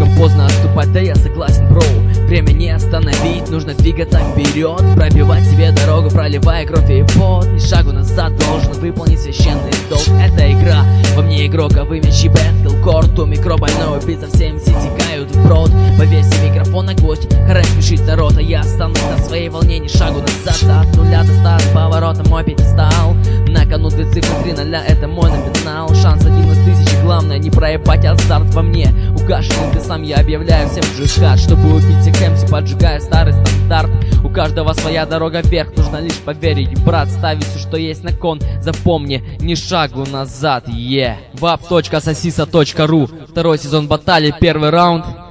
слишком поздно отступать, да я согласен, бро. Время не остановить, нужно двигаться вперед, пробивать себе дорогу, проливая кровь и пот. Ни шагу назад, должен выполнить священный долг. Это игра, во мне игрок, а вы мячи бэткл-корт. У микробольной убийца, все МС текают вброд. Повесьте микрофон на гвоздь, харай смешить народ, а я останусь на своей волне. Ни шагу назад, от нуля до 100 с поворотом мой пьедестал. На кону 2 цифры 3 0, это мой номинал. Шанс 1 из 1000, главное не проебать азарт во мне. Угашенным бесам я объявляю всем джихад, чтобы убить всех МС, поджигая старый стандарт. У каждого своя дорога вверх, нужно лишь поверить, брат. Ставить все, что есть на кон, запомни, ни шагу назад, вап.сосиса.ру. 2-й сезон баталий, 1-й раунд.